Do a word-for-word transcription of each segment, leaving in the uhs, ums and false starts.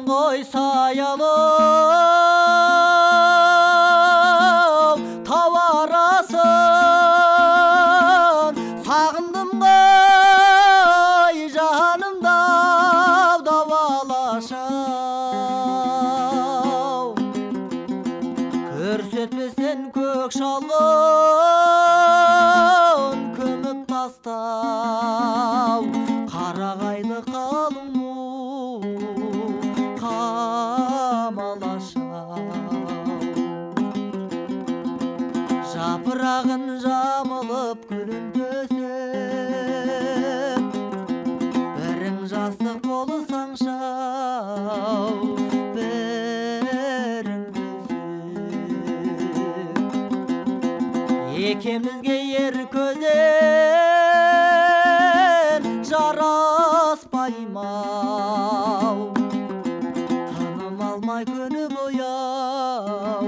ғой саялым тау арасын сағындым ғой жанымда давалашау көрсетпесен көк шалғын көміп тастау қарағайды қалың жапырағын жамылып күлін төсеп бірің жастық болсаңшау бірің төсеп екемізге ер көзден жараспай мау тыным алмай күні бояу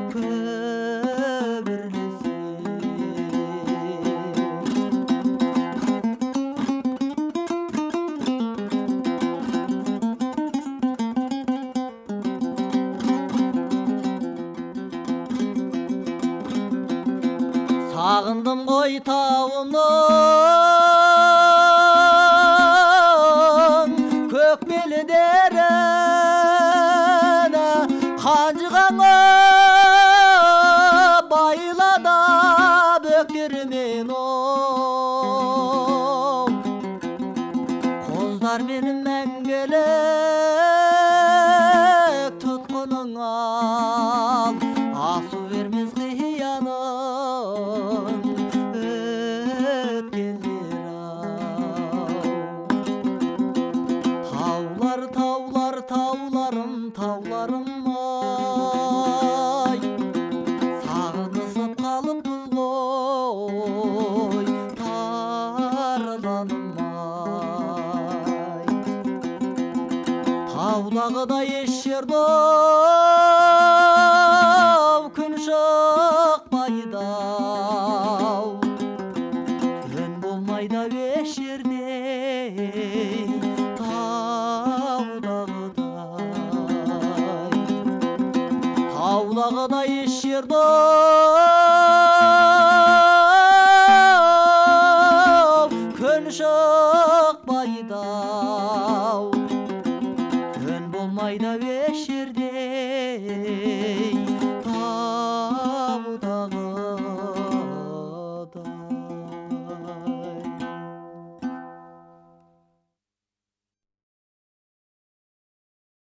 сағындым ғой тауымның көкмелідерін қанжығаңа байлада бөктермен оң қоздар менің мәңгілік тұтқының ал асу бермес қияның таулар таулар тауларым тауларым ай сағынысып қалыппыз ғой тарланым ай таулағыдай еш жерде күн шықпайды түн болмайды еш жерде таулағыдай еш жерде күн шықпайды түн болмайды еш жерде